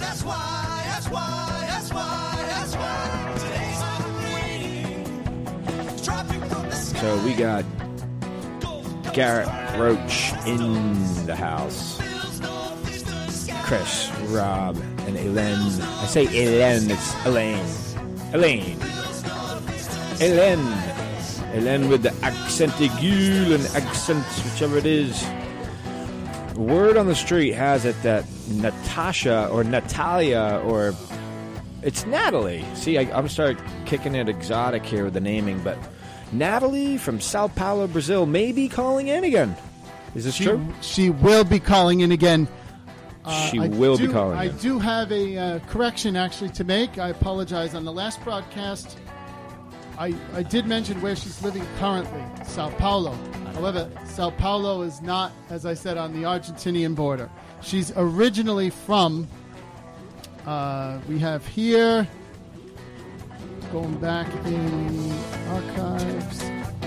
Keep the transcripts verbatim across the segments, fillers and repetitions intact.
That's why, that's why, that's why, that's why. Today's Halloween. Dropping from the sky. So we got Garrett Roach in the house. Chris, Rob, and Elaine. I say Elaine, it's Elaine. Elaine. Elaine. Elaine with the accent aigu and accent, whichever it is. Word on the street has it that Natasha or Natalia or it's Natalie. See, I, I'm starting kicking it exotic here with the naming, but Natalie from Sao Paulo, Brazil, may be calling in again. Is this she, true? She will be calling in again. Uh, she I will do, be calling I in. do have a uh, correction, actually, to make. I apologize. On the last broadcast, I, I did mention where she's living currently, Sao Paulo. However, Sao Paulo is not, as I said, on the Argentinian border. She's originally from, uh, we have here, going back in archives,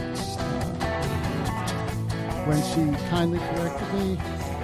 uh, when she kindly corrected me,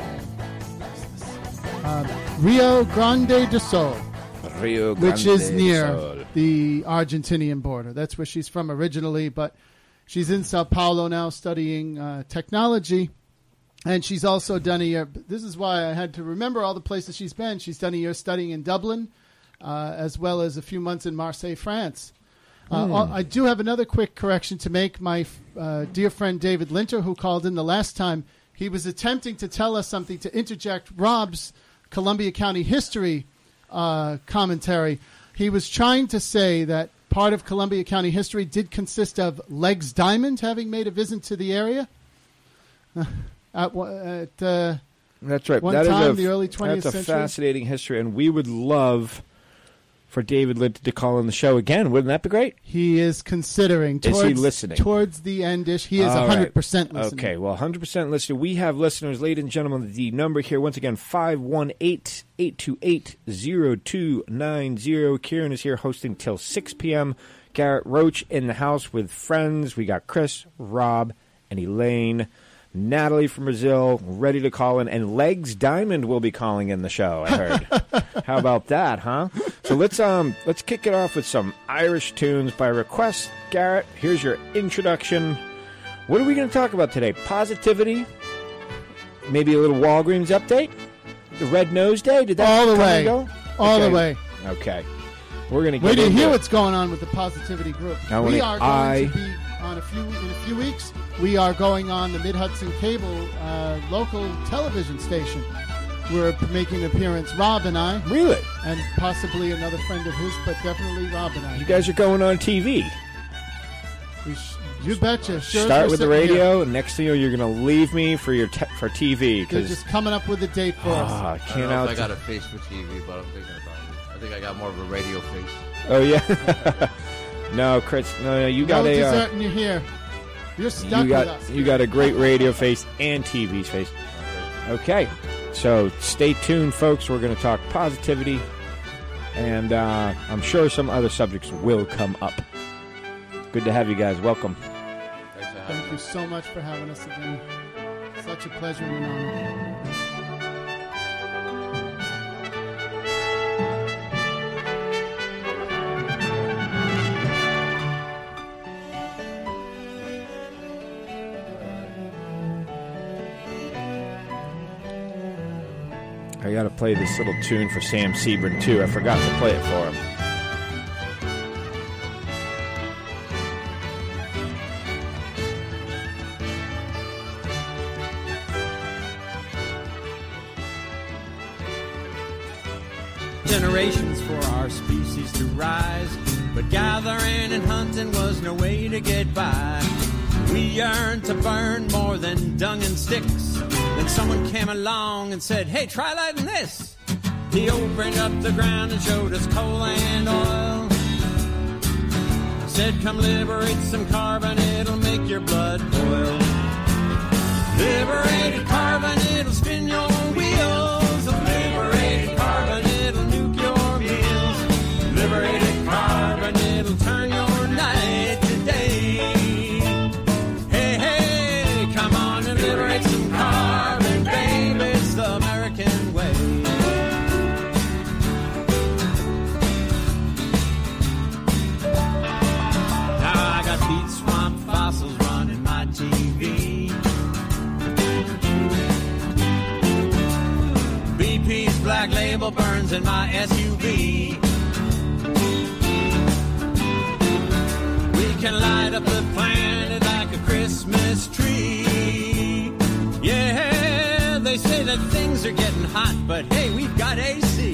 uh, Rio Grande do Sul. Rio Grande which is near do Sul. the Argentinian border. That's where she's from originally, but she's in Sao Paulo now studying uh, technology, and she's also done a year. This is why I had to remember all the places she's been. She's done a year studying in Dublin, uh, as well as a few months in Marseille, France. Uh, Mm. I do have another quick correction to make. My uh, dear friend David Linter, who called in the last time, he was attempting to tell us something to interject Rob's Columbia County history uh, commentary. He was trying to say that part of Columbia County history did consist of Legs Diamond having made a visit to the area. Uh, at at uh, That's right. one That is time, a, the early twentieth that's a century. fascinating history, and we would love for David Linton to call in the show again. Wouldn't that be great? He is considering. Is Towards, he listening? Towards the end-ish. He is All one hundred percent right. listening. Okay, well, one hundred percent listening. We have listeners, ladies and gentlemen. The number here, once again, five one eight, eight two eight, zero two nine zero. Kieran is here hosting till six p.m. Garrett Roach in the house with friends. We got Chris, Rob, and Elaine. Natalie from Brazil ready to call in, and Legs Diamond will be calling in the show, I heard. How about that, huh? So let's um let's kick it off with some Irish tunes by request. Garrett, here's your introduction. What are we going to talk about today? Positivity? Maybe a little Walgreens update? The Red Nose Day? Did that All the come way. and go? All Okay. the way. Okay. We're going to get Wait to into hear it. what's going on with the Positivity Group. Now, we when are I- going to be on a few in a few weeks. We are going on the Mid Hudson Cable uh, local television station. We're making an appearance, Rob and I, Really? and possibly another friend of his, but definitely Rob and I. You guys are going on T V. We sh- you betcha. Sure, Start we're with the sitting here. radio, and next thing you know, you're going to leave me for your te- for T V. They're Because just coming up with a date for us. I I can't don't know out. if I got a face for T V, but I'm thinking about it. I think I got more of a radio face. Oh yeah. No, Chris. No, no. You got no a. Uh, deserting you here. You're stuck you with got us. you got a great radio face and T V face. Okay, so stay tuned, folks. We're going to talk positivity, and uh, I'm sure some other subjects will come up. Good to have you guys. Welcome. Thanks for having Thank you so much for having us again. Such a pleasure and an honor. I got to play this little tune for Sam Sebring too. I forgot to play it for him. Generations for our species to rise, but gathering and hunting was no way to get by. We yearned to burn more than dung and sticks. Then someone came along and said, hey, try lighting this. He opened up the ground and showed us coal and oil. Said, come liberate some carbon, it'll make your blood boil. Liberated carbon, it'll spin your wheels. Liberated carbon, it'll nuke your meals. Liberated carbon, it'll turn your night to day. Hey, hey, come on and liberate some carbon, baby, it's the American way. table burns in my S U V. We can light up the planet like a Christmas tree. Yeah, they say that things are getting hot, but hey, we've got A C.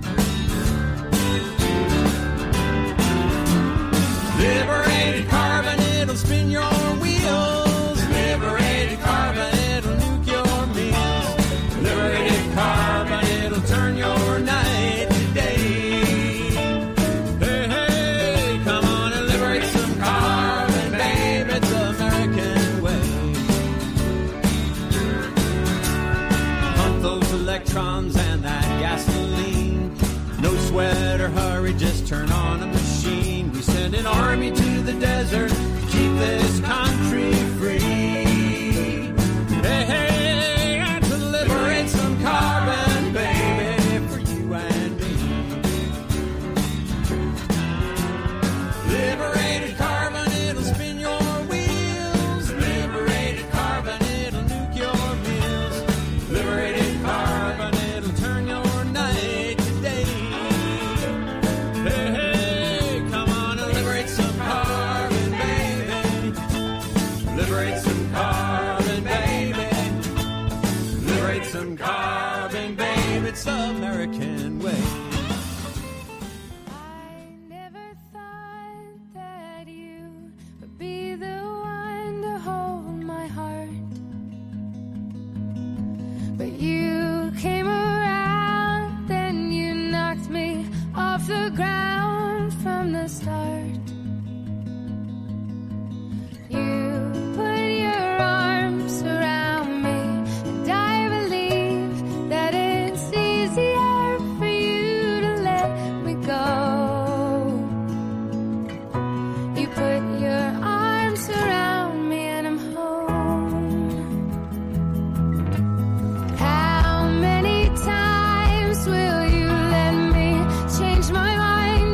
Liberated carbon, it'll spin your wheels. Liberated carbon, it'll nuke your meals. Liberated carbon, it'll turn your night to day. Hey, hey, come on and liberate some carbon, babe. It's the American way. Pump those electrons and that gasoline. No sweat or hurry, just turn on a machine. We send an army to the desert, keep this country free. Hey, hey, and to liberate some carbon, baby, for you and me. Liberated carbon, it'll spin your wheels. Liberated carbon, it'll nuke your meals. Liberated carbon, it'll turn your night to day. Hey, hey, come on and liberate some carbon, baby. Liberate some carbon, baby. Liberate some carbon, baby. It's the American way. I never thought that you would be the one to hold my heart. But you came around, then you knocked me off the ground from the start. You put your arms around me, and I believe that it's easier for you to let me go. You put your arms around me, and I'm home. How many times will you let me change my mind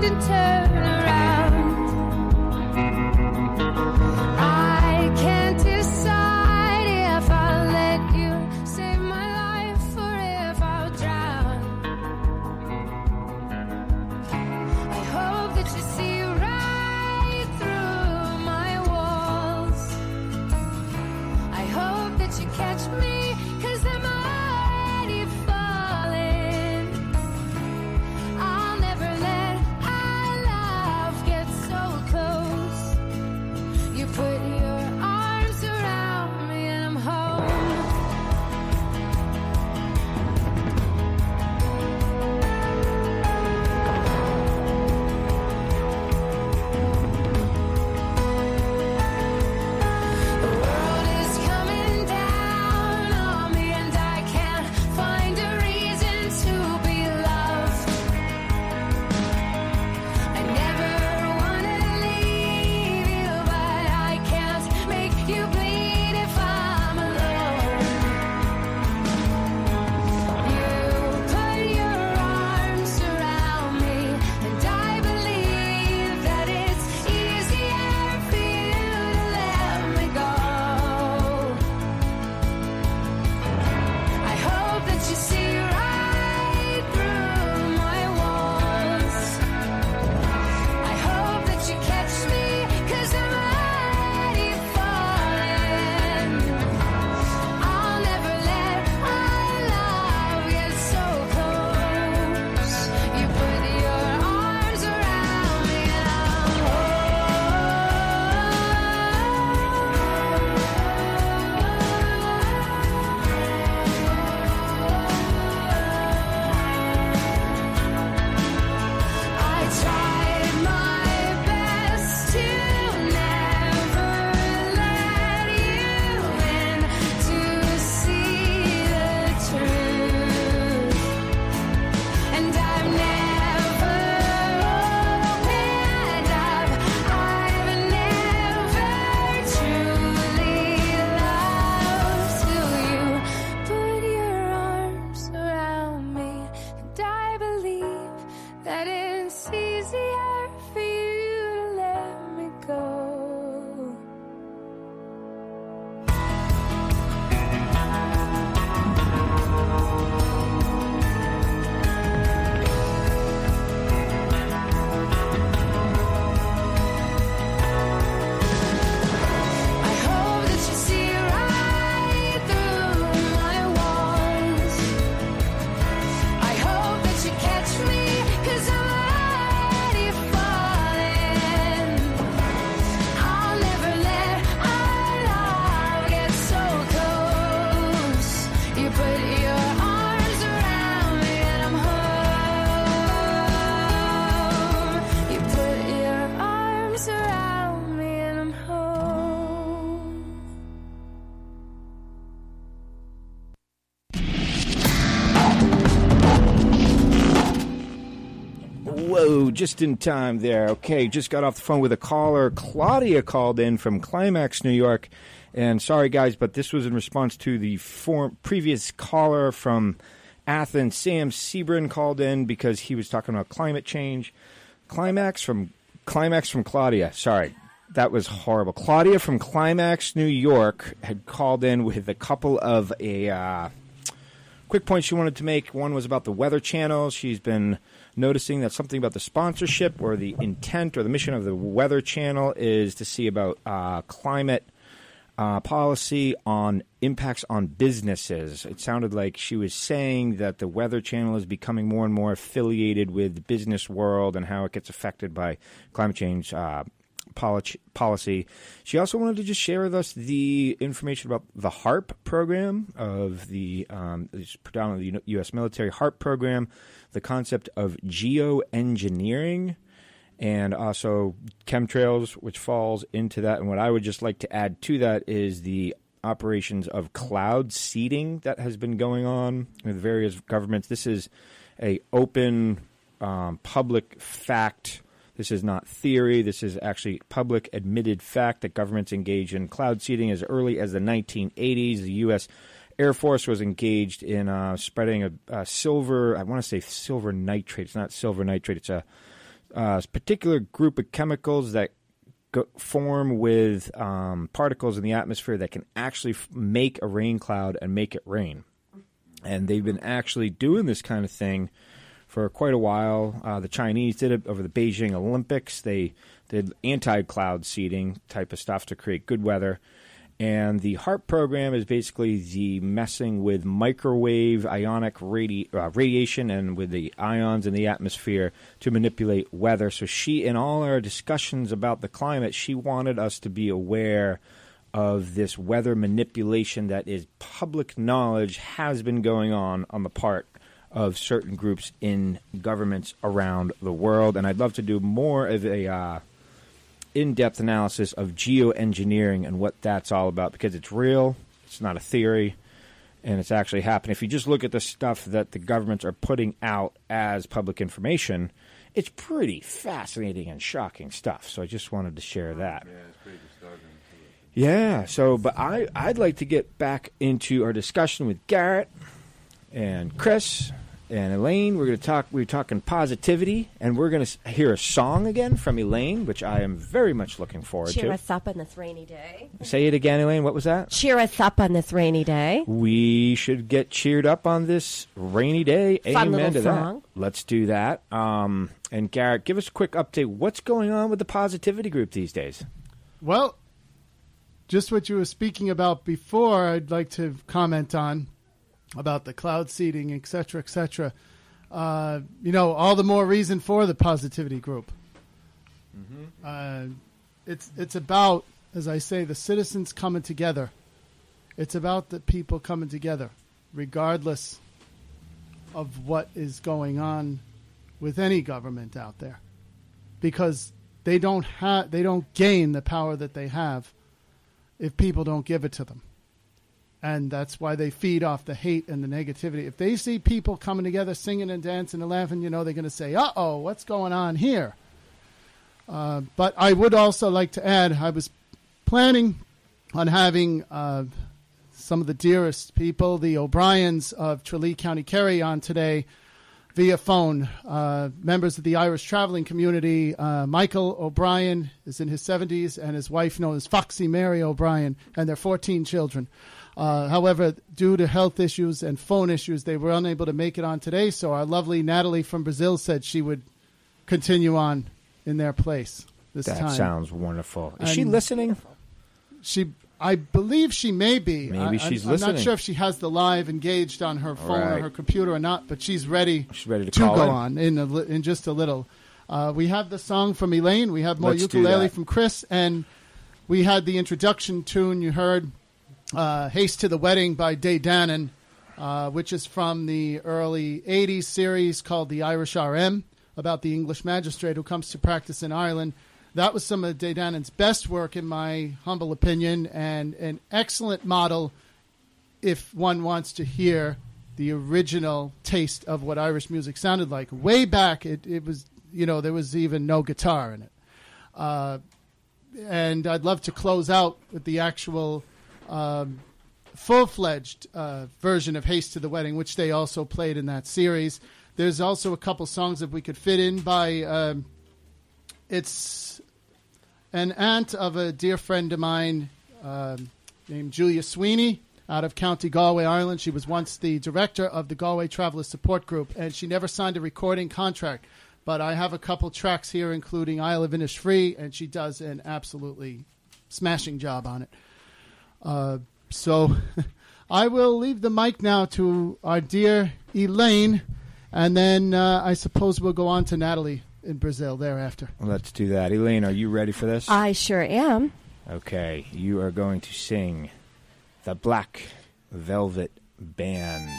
Whoa, just in time there. Okay, just got off the phone with a caller. Claudia called in from Climax, New York. And sorry, guys, but this was in response to the form, previous caller from Athens. Sam Sebrin called in because he was talking about climate change. Climax from Climax from Claudia. Sorry, that was horrible. Claudia from Climax, New York, had called in with a couple of a uh, quick points she wanted to make. One was about the Weather Channel. She's been noticing that something about the sponsorship or the intent or the mission of the Weather Channel is to see about uh, climate Uh, policy on impacts on businesses. It sounded like she was saying that the Weather Channel is becoming more and more affiliated with the business world and how it gets affected by climate change uh, poli- policy. She also wanted to just share with us the information about the HARP program of the um, predominantly U S military HARP program, the concept of geoengineering, and also chemtrails, which falls into that. And what I would just like to add to that is the operations of cloud seeding that has been going on with various governments. This is a open, um, public fact. This is not theory. This is actually public admitted fact that governments engage in cloud seeding as early as the nineteen eighties. The U S Air Force was engaged in uh, spreading a, a silver, I want to say silver nitrate. It's not silver nitrate. It's a Uh, particular group of chemicals that go, form with um, particles in the atmosphere that can actually f- make a rain cloud and make it rain. And they've been actually doing this kind of thing for quite a while. Uh, the Chinese did it over the Beijing Olympics. They did anti-cloud seeding type of stuff to create good weather. And the HARP program is basically the messing with microwave ionic radi- uh, radiation and with the ions in the atmosphere to manipulate weather. So she, in all our discussions about the climate, she wanted us to be aware of this weather manipulation that is public knowledge has been going on on the part of certain groups in governments around the world. And I'd love to do more of a Uh, in-depth analysis of geoengineering and what that's all about, because it's real, it's not a theory, and it's actually happening. If you just look at the stuff that the governments are putting out as public information, it's pretty fascinating and shocking stuff. So I just wanted to share that. Yeah, it's pretty disturbing. Yeah, so, but I, I'd like to get back into our discussion with Garrett and Chris and Elaine. We're going to talk, we're talking positivity, and we're going to hear a song again from Elaine, which I am very much looking forward Cheer to. us up on this rainy day. Say it again, Elaine. What was that? Cheer us up on this rainy day. We should get cheered up on this rainy day. Fun Amen little to song. that. Let's do that. Um, and Garrett, give us a quick update. What's going on with the positivity group these days? Well, just what you were speaking about before, I'd like to comment on about the cloud seeding, et cetera, et cetera. Uh, you know, all the more reason for the positivity group. Mm-hmm. Uh, it's it's about, as I say, the citizens coming together. It's about the people coming together, regardless of what is going on with any government out there, because they don't have they don't gain the power that they have if people don't give it to them. And that's why they feed off the hate and the negativity. If they see people coming together, singing and dancing and laughing, you know, they're going to say, uh-oh, what's going on here? Uh, but I would also like to add, I was planning on having uh, some of the dearest people, the O'Briens of Tralee County Kerry, on today via phone. Uh, members of the Irish traveling community. Uh, Michael O'Brien is in his seventies, and his wife known as Foxy Mary O'Brien, and their fourteen children. Uh, however, due to health issues and phone issues, they were unable to make it on today. So our lovely Natalie from Brazil said she would continue on in their place this that time. That sounds wonderful. Is And she listening? She, I believe she may be. Maybe I, she's I'm, listening. I'm not sure if she has the live engaged on her phone right. or her computer or not, but she's ready, She's ready to, to call go in. on in, a, li- in just a little. Uh, we have the song from Elaine. We have more Let's do ukulele that. from Chris. And we had the introduction tune you heard, uh, Haste to the Wedding by Day Dannon, uh, which is from the early eighties series called The Irish R M, about the English magistrate who comes to practice in Ireland. That was some of Day Dannon's best work, in my humble opinion, and an excellent model if one wants to hear the original taste of what Irish music sounded like. Way back, it, it was you know, there was even no guitar in it. Uh, and I'd love to close out with the actual um, full-fledged uh, version of Haste to the Wedding, which they also played in that series. There's also a couple songs that we could fit in by... Um, it's an aunt of a dear friend of mine um, named Julia Sweeney out of County Galway, Ireland. She was once the director of the Galway Traveller Support Group, and she never signed a recording contract. But I have a couple tracks here, including Isle of Innisfree, and she does an absolutely smashing job on it. Uh, so I will leave the mic now to our dear Elaine, and then uh, I suppose we'll go on to Natalie in Brazil thereafter. Let's do that. Elaine, are you ready for this? I sure am. Okay, you are going to sing The Black Velvet Band.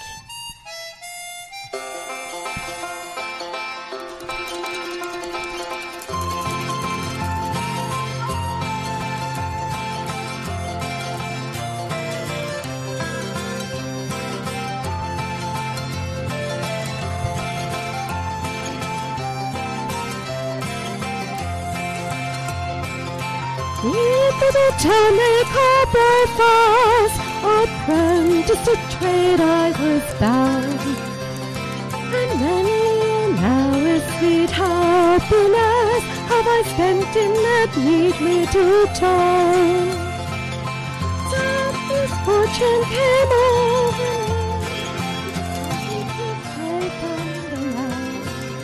The tonic copper falls, apprentice to trade I was bound. And many an hour sweet happiness have I spent in that neatly to town. Some misfortune came over me, I from the land.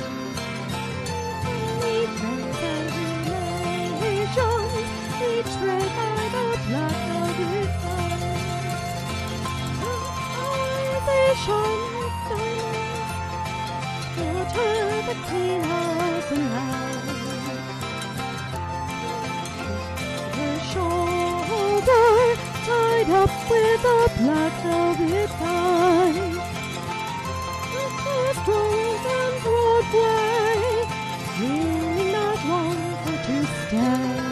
Many friends and relations betrayed by the black velvet band. They shone like diamonds, filter the clean of the land. Her shoulder tied up with a black velvet band. The first road on Broadway, really not long for to stay.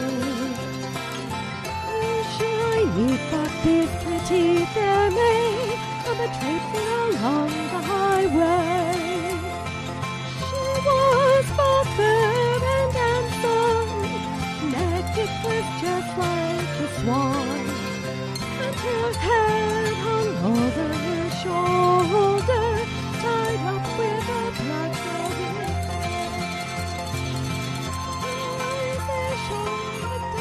Shiny bucket pretty fair maid, of a traipsing along the highway. She was both fair and handsome, naked was just like a swan, and her head hung over her shoulder, tied up with a black velvet band. Her eyes they shone like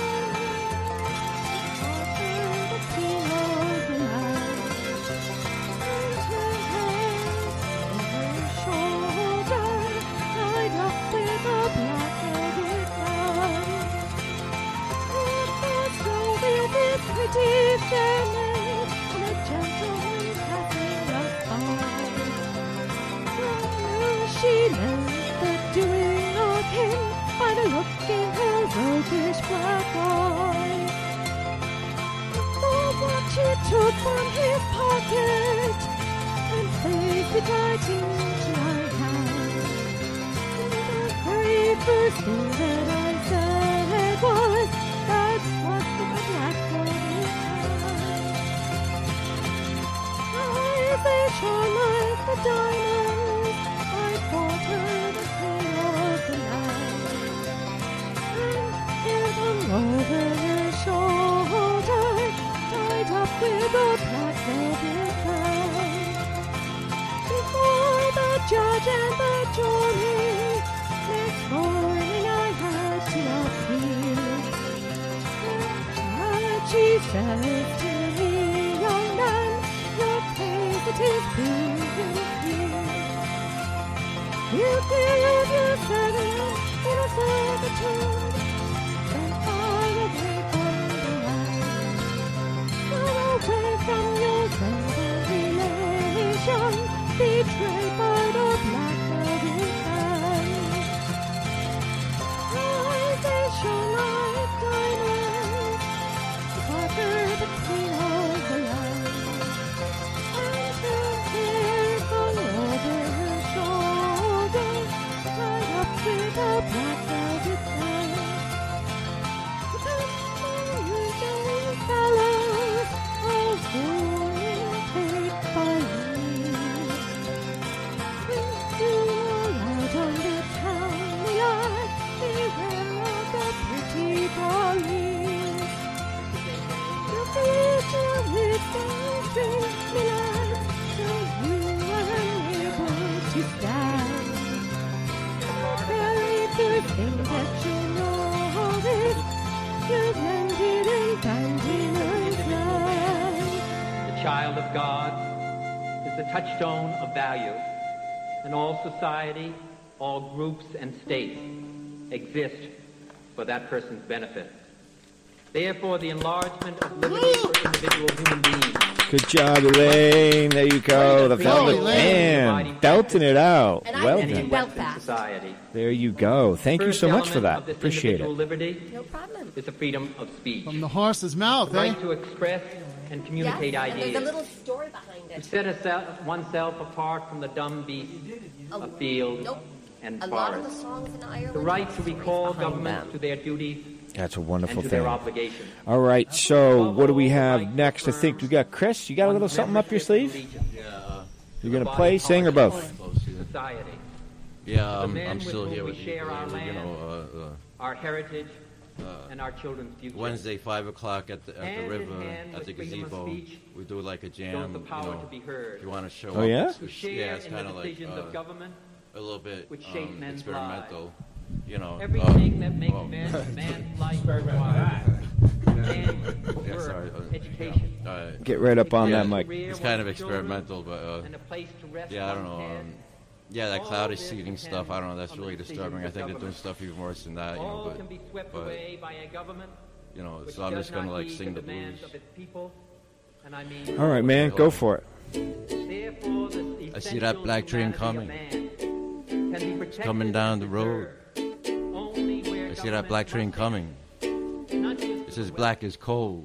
diamonds, the queen of the land, and her head on her shoulder, tied up with a black velvet band. It was so with this pretty fair maid, and a gentle wind passing us by. From her she learned the doing of him by the look in her roguish black eye. For what she took from his pocket and placed it right into my hand. And the very first thing that I said was, that's what the black velvet band. Eyes they shone like the diamonds, I bought her the queen of the land. And it hung over her shoulder, tied up with a black velvet band. Before the judge and the jury, next morning I had to appear. And she said to me, young man, your case it is proven clear. You give your servant in a servitude, then far away from the land. Far away from your friends and relations, betrayed by the black velvet band. Eyes they shone like diamonds, water the queen of the land. And her hair hung over her shoulder, tied up with a black velvet band. is the touchstone of value, and all society, all groups and states exist for that person's benefit. Therefore, the enlargement of liberty for individual human beings. Good job, Elaine. There you go. The velvet man belting it out. And I Well can done. belt that. Society. There you go. Thank you First so much for element that. of this Appreciate individual it. liberty No problem. is the freedom of speech. From the horse's mouth, The eh? right to express and communicate Yes, and ideas. there's a little story behind To it. set a- oneself apart from the dumb beasts of field Nope. and A lot of the forest. songs in Ireland. The right have to stories recall behind governments them. to their duties That's a and wonderful to their thing. obligations. All right, so what do we have next? I think we got Chris. You got a little something up your sleeve? Yeah, uh, You're going to play, sing, or both? close here. Society. Yeah, The I'm, men I'm with still whom here we with you. share our You land, know, uh, uh, our heritage, and our children's future. Wednesday, five o'clock at the at Hand the in river hand at the with freedom of gazebo. speech We do like a shows jam. the You power know, to be heard. if you want to show Oh, up, yeah? it's, To it's- share yeah, it's in kind the of like decisions uh, of government, a little bit which shape um, men's experimental. You know, everything um, that makes well, men, man's life worthwhile. And Yeah, work, sorry, uh, education. uh, Get right up on yeah, that mic. Career It's kind of with children, experimental, but uh, and a place to rest yeah, I don't know. one's head. Um, yeah, that All cloudy this seating depends stuff. I don't know. That's on the really decisions disturbing. I of think they're doing government. stuff even worse than that. You know, All but can be swept but, away by a government you know, which so I'm does just gonna not like heed sing the demands blues. of its people. And I mean, All right, man, go for it. therefore, the I see that black train essential coming. humanity of man can be protected Coming down and the road. preserved only where I see that black train government coming. must- not just It to says the black is cold.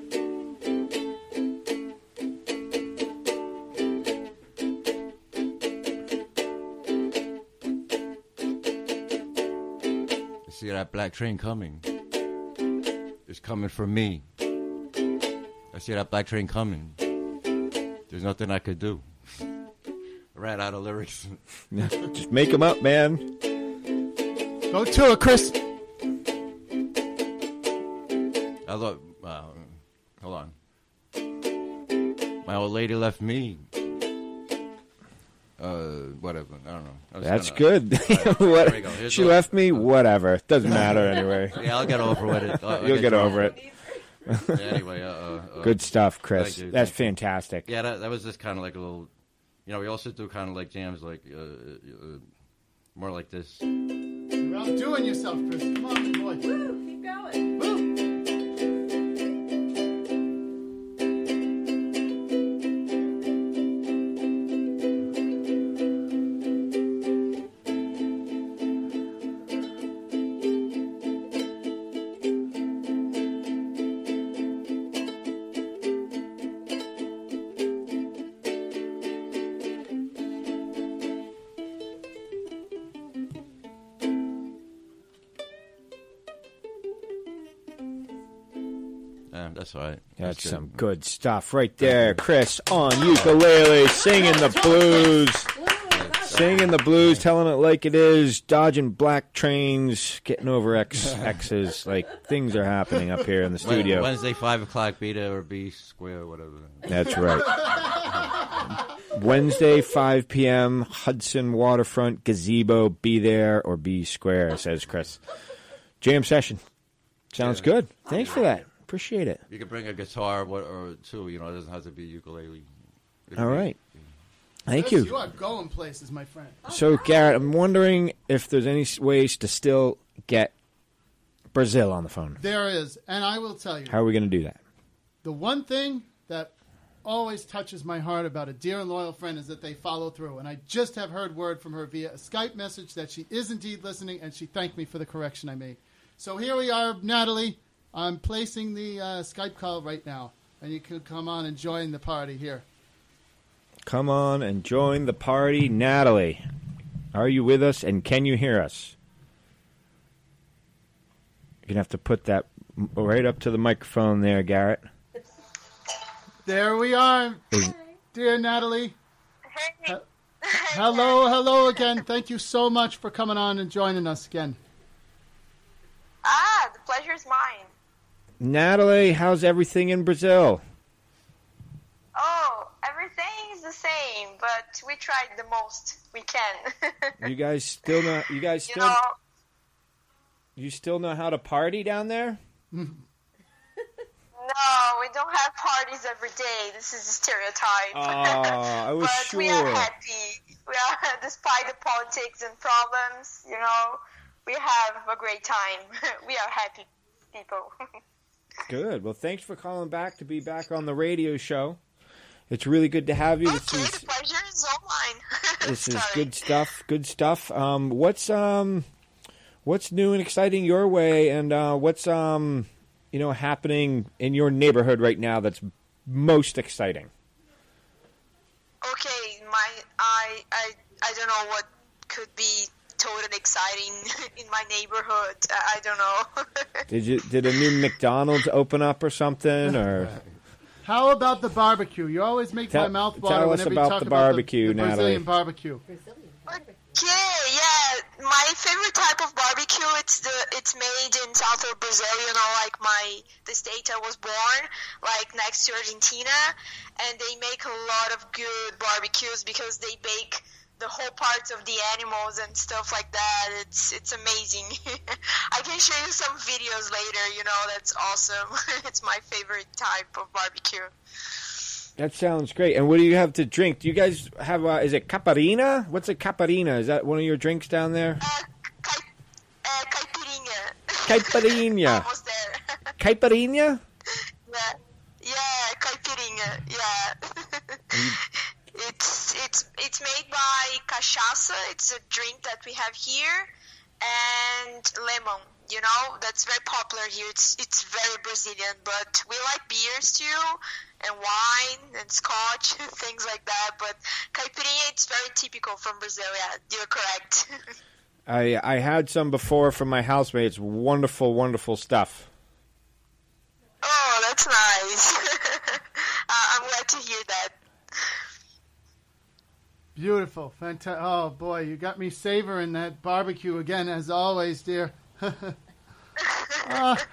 I see that black train coming. It's coming for me. I see that black train coming. There's nothing I could do. I ran out of lyrics. Just make them up, man. Go to it, Chris. I thought, uh, hold on. My old lady left me. Uh, whatever. I don't know. I was That's kinda- good. Alright, What- there we go. Here's she a- left me. Whatever. Doesn't matter anyway. Yeah, I'll get over with it. I'll- I'll You'll get drunk. over it. Yeah, anyway, uh, uh, uh, Good stuff, Chris. Thank you, That's thank you. fantastic. Yeah, that, that was just kind of like a little. You know, we also do kind of like jams, like uh, uh, more like this. You're outdoing yourself, Chris. Come on, big boy. Keep going. Woo. Yeah, that's all right. That's good. some good stuff right there, Chris on ukulele, singing the blues, singing the blues, telling it like it is, dodging black trains, getting over X X's. Like things are happening up here in the Wed- studio. Wednesday, five o'clock, beta or B square, whatever. That's right. Wednesday, five p.m., Hudson Waterfront Gazebo. Be there or be square, says Chris. Jam session. Sounds Yeah. good. Thanks for that. Appreciate it. You can bring a guitar what, or two. You know, it doesn't have to be ukulele. It All can be- right. Thank Chris, you. You are going places, my friend. So, Garrett, I'm wondering if there's any s- ways to still get Brazil on the phone. There is, and I will tell you, How are we going to do that? the one thing that always touches my heart about a dear and loyal friend is that they follow through. And I just have heard word from her via a Skype message that she is indeed listening, and she thanked me for the correction I made. So here we are, Natalie. I'm placing the uh, Skype call right now, and you can come on and join the party here. Come on and join the party. Natalie, are you with us, and can you hear us? You're going to have to put that m- right up to the microphone there, Garrett. There we are, Is- dear Natalie. He- hello, hello again. Thank you so much for coming on and joining us again. Ah, the pleasure's mine. Natalie, how's everything in Brazil? Oh, everything is the same, but we tried the most we can. You guys still know? You guys you still? know, You still know how to party down there? no, No, we don't have parties every day. This is a stereotype. Oh, I was but sure. we are happy. We are, despite the politics and problems, you know, we have a great time. We are happy people. Good. Well, thanks for calling back to be back on the radio show. It's really good to have you. This Okay, is the pleasure is all mine. this is Sorry. good stuff. Good stuff. Um, what's um, what's new and exciting your way, and uh, what's um, you know, happening in your neighborhood right now that's most exciting? Okay, my I I I don't know what could be totally exciting in my neighborhood. I, I don't know. Did you did a new McDonald's open up or something, or? How about the barbecue? You always make Tell- my mouth water tell us whenever about you talk the about barbecue, the, the Natalie. Brazilian barbecue. Okay, yeah. My favorite type of barbecue, it's the it's made in south of Brazil, you know, like my the state I was born, like next to Argentina, and they make a lot of good barbecues because they bake the whole parts of the animals and stuff like that. It's it's amazing. I can show you some videos later, you know, that's awesome. It's my favorite type of barbecue. That sounds great. And what do you have to drink? Do you guys have, uh, is it Caparina? What's a Caparina? Is that one of your drinks down there? Uh, cai, uh, caipirinha. Caipirinha. Almost there. Caipirinha? Yeah, yeah, caipirinha. Yeah. it's it's it's made by cachaça. It's a drink that we have here, and lemon. You know, that's very popular here. It's it's very Brazilian, but we like beers too, and wine and scotch, things like that. But caipirinha, it's very typical from Brazil. Yeah, you're correct. I I had some before from my housemate. It's wonderful, wonderful stuff. Oh, that's nice. uh, I'm glad to hear that. Beautiful. Fantastic. Oh, boy, you got me savoring that barbecue again, as always, dear. oh,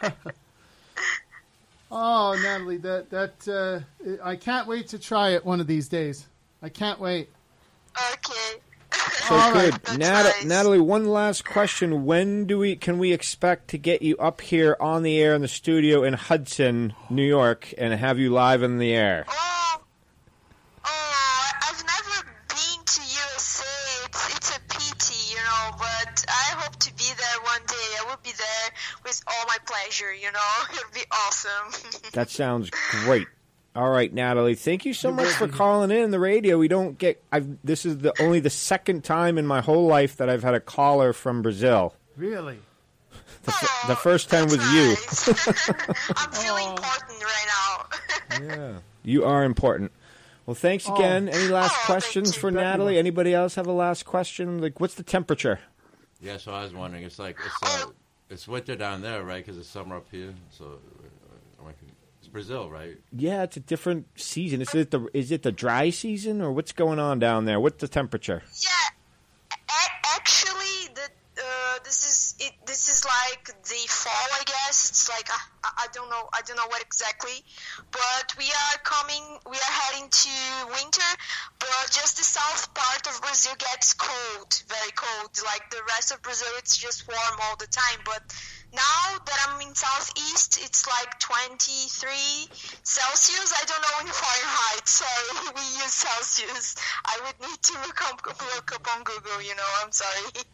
oh, Natalie, that, that uh, I can't wait to try it one of these days. I can't wait. Okay. So All good. right. That's Nat- nice. Natalie, one last question. When do we can we expect to get you up here on the air in the studio in Hudson, New York, and have you live in the air? Oh, oh, I've never been to U S A. It's, it's a pity, you know, but I hope to be there one day. I will be there with all my pleasure, you know. It'll be awesome. That sounds great. All right, Natalie. Thank you so much for calling in the radio. We don't get. I've. This is the only the second time in my whole life that I've had a caller from Brazil. Really? The, f- Oh, the first time was that's you. nice. I'm feeling Oh. important right now. Yeah, you are important. Well, thanks again. Any last Oh, questions thank you. for Natalie? Anybody else have a last question? Like, what's the temperature? Yeah, so I was wondering. It's like it's uh, it's winter down there, right? Because it's summer up here. So uh, I can- it's Brazil, right? Yeah, it's a different season. Is it the is it the dry season or what's going on down there? What's the temperature? Yeah, a- actually, the uh, this is it. This is like the fall, I guess. It's like I, I I don't know, I don't know what exactly, but we are coming. We are heading to winter, but just the south part of Brazil gets cold, very cold. Like the rest of Brazil, it's just warm all the time. But now that I'm in southeast, it's like twenty-three Celsius. I don't know in Fahrenheit. Sorry, we use Celsius. I would need to look up, look up on Google. You know, I'm sorry.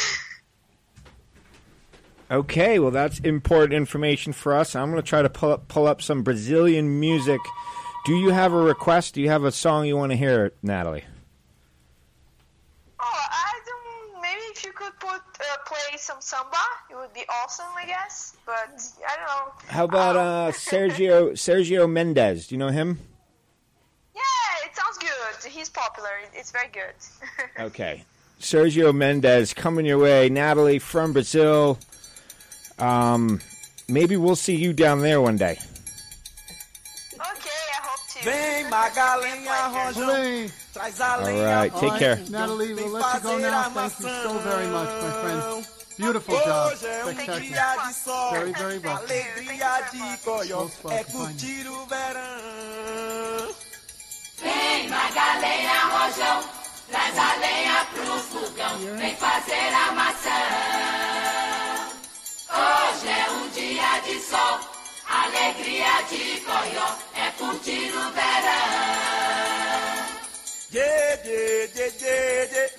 Okay, well that's important information for us. I'm going to try to pull up pull up some Brazilian music. Do you have a request? Do you have a song you want to hear, Natalie? Oh, I don't. Maybe if you could put uh, play some samba, it would be awesome, I guess. But I don't know. How about Um, uh, Sergio Sergio Mendes? Do you know him? Yeah, it sounds good. He's popular. It's very good. Okay. Sergio Mendes coming your way. Natalie from Brazil. Um, maybe we'll see you down there one day. Okay, I hope to. Vem, Magalenha, Rojão, Hooray. traz a All lenha. right, All take right, care. Natalie, we'll let you go now. Thank you so very much, my friend. Beautiful job. Hoje é um Spectacular. dia de sol, Very, very well. alegria de coió, Most é welcome. curtir o verão. Vem, Magalenha, Rojão, traz a lenha pro fogão, vem fazer armação. Hoje é um dia de sol, alegria. alegria de Coió é curtir o verão. Yeah, yeah, yeah, yeah, yeah.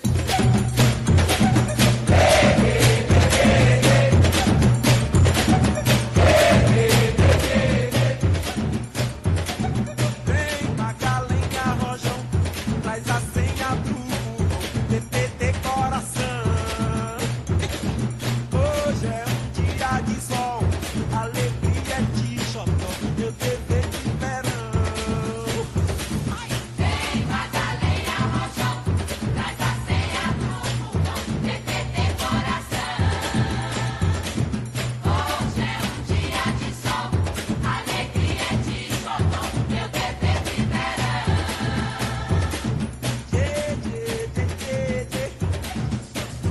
Vem, Magalenha, Rojão, traz a senha do T T T coração. Hoje é um dia de sol, alegria de xodó, meu dever de verão. Vem, Magalenha, Rojão, traz a senha do fundão, T T T coração. Hoje é um dia de sol, alegria de xodó, meu dever de verão. Yeah, yeah, yeah, yeah, yeah.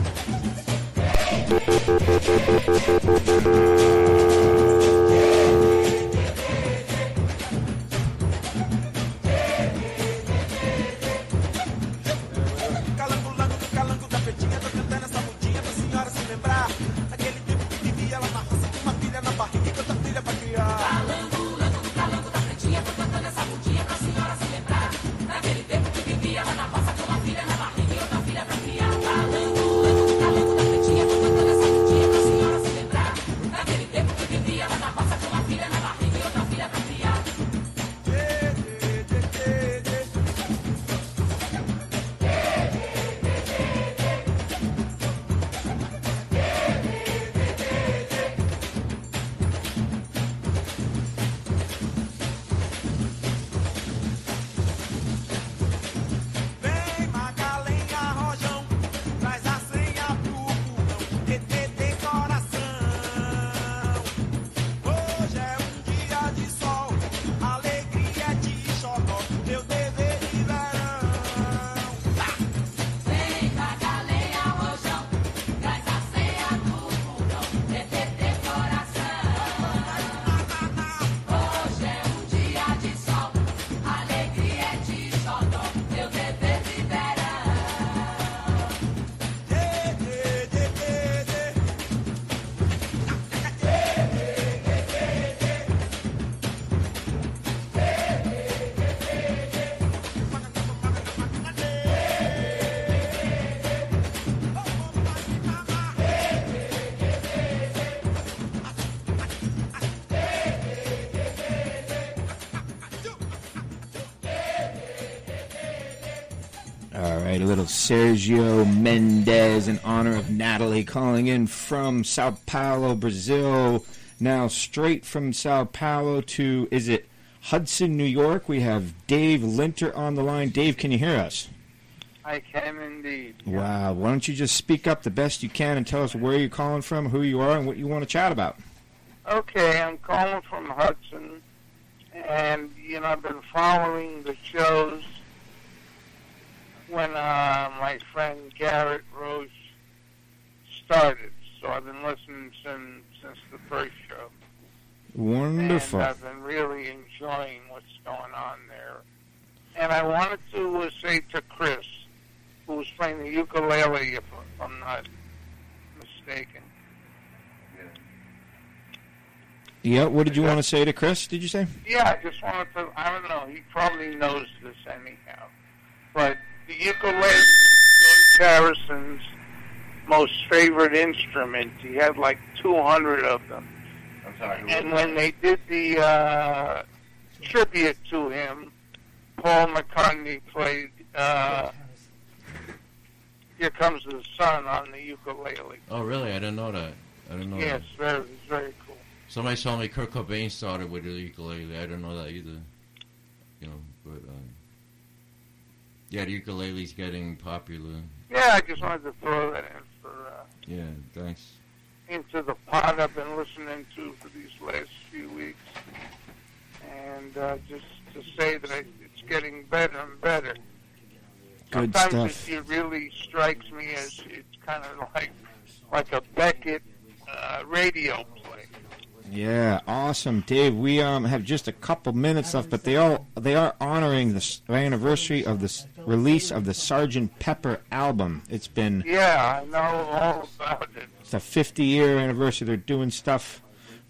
Calango, lango, do calango da pretinha, tô cantando essa mudinha pra senhora se lembrar. Aquele tempo que vivia lá na roça, com uma filha na barriga e outra filha pra criar. Calango, lango, do calango da pretinha, tô cantando essa mudinha pra senhora se lembrar. Naquele tempo que vivia lá na roça com uma filha na barriga e outra filha pra criar. Calango, lango, do calango da pretinha, tô cantando essa mudinha pra senhora se lembrar. Naquele tempo que vivia lá na roça com uma filha na barriga e outra filha pra criar. Yeah, yeah, yeah, yeah, yeah. Vem, Magalenha, Rojão, traz a senha pro fundão, T T T coração. Hoje é um dia de sol, alegria de xodó, meu dever de verão. Vem, Magalenha, Rojão, traz a senha do fundão, T T T coração. Hoje é um dia de sol, alegria de xodó, meu dever de verão. Yeah, yeah, yeah, yeah, yeah. All right, a little Sergio Mendes in honor of Natalie calling in from Sao Paulo, Brazil. Now straight from Sao Paulo to, is it Hudson, New York? We have Dave Linter on the line. Dave, can you hear us? I can indeed. Wow. Why don't you just speak up the best you can and tell us where you're calling from, who you are, and what you want to chat about? Okay, I'm calling from Hudson, and, you know, I've been following the shows when uh, my friend Garrett Roche started. So I've been listening since, since the first show. Wonderful. And I've been really enjoying what's going on there. And I wanted to uh, say to Chris, who was playing the ukulele, if I'm not mistaken. Yeah, what did you want to say to Chris, did you say? Yeah, I just wanted to, I don't know, he probably knows this anyhow. But the ukulele is George Harrison's most favorite instrument. He had like two hundred of them. I'm sorry. And when they did the uh, tribute to him, Paul McCartney played uh, Here Comes the Sun on the ukulele. Oh, really? I didn't know that. I didn't know Yes, that. very, very cool. Somebody told me Kurt Cobain started with the ukulele. I didn't know that either. You know, but um, yeah, the ukulele's getting popular. Yeah, I just wanted to throw that in for uh, Yeah, thanks. into the pot I've been listening to for these last few weeks, and uh, just to say that I, it's getting better and better. Good Sometimes stuff. It, it really strikes me as it's kind of like like a Beckett uh, radio play. Yeah, awesome, Dave. We um have just a couple minutes left, but they all they are honoring the s- anniversary of the s- release of the Sergeant Pepper album. It's been Yeah, I know all about it. it's a fifty year anniversary. They're doing stuff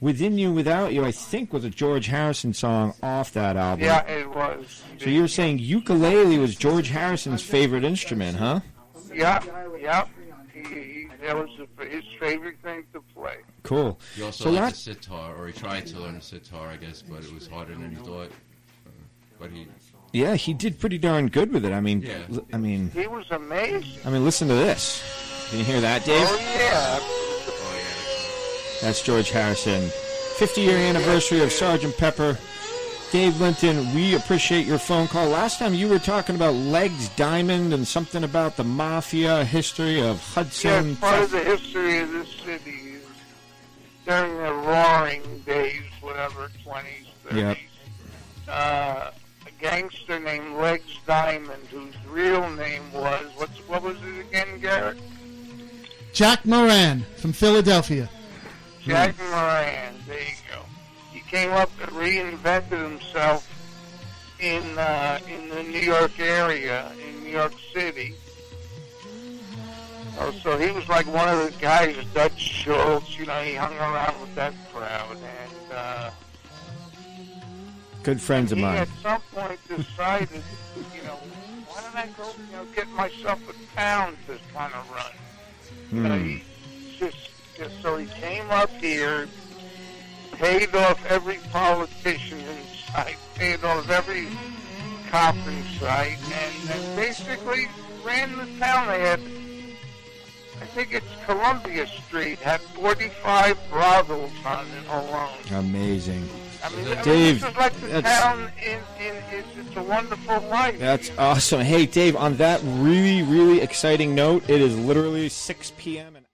Within You, Without You, I think, was a George Harrison song off that album. Yeah, it was. So you were saying ukulele was George Harrison's favorite instrument, huh? Yeah, yeah. He, he, that was his favorite thing to play. Cool. He also So learned that- the sitar, or he tried to learn the sitar, I guess, but it was harder than he thought. Uh, But he, Yeah, he did pretty darn good with it. I mean, Yeah. l- I mean, He was amazing. I mean, listen to this. Can you hear that, Dave? Oh, yeah. oh yeah, That's George Harrison. fifty-year anniversary of Sergeant Pepper. Dave Linton, we appreciate your phone call. Last time you were talking about Legs Diamond and something about the mafia history of Yeah, Hudson. part of the history of this city is during the roaring days, whatever, twenties, thirties. Yep. Uh, a gangster named Legs Diamond, whose real name was, what's what was it again, Garrett? Jack Moran from Philadelphia. Jack Moran, there you go. He came up and reinvented himself in uh, in the New York area, in New York City. Oh, so he was like one of the guys, Dutch Schultz, you know, he hung around with that crowd. And uh, Good friends of he mine. at some point decided, you know, why don't I go, you know, get myself a town to kind of run? You know, Hmm. he just, just, so he came up here, paid off every politician in sight, paid off every cop in sight, and, and basically ran the town. They had, I think it's Columbia Street, had forty-five brothels on it alone. Amazing. I mean, I mean, Dave, this is like the that's- town in, in it's, it's a wonderful life. That's awesome. Hey, Dave, on that really, really exciting note, it is literally six p.m. and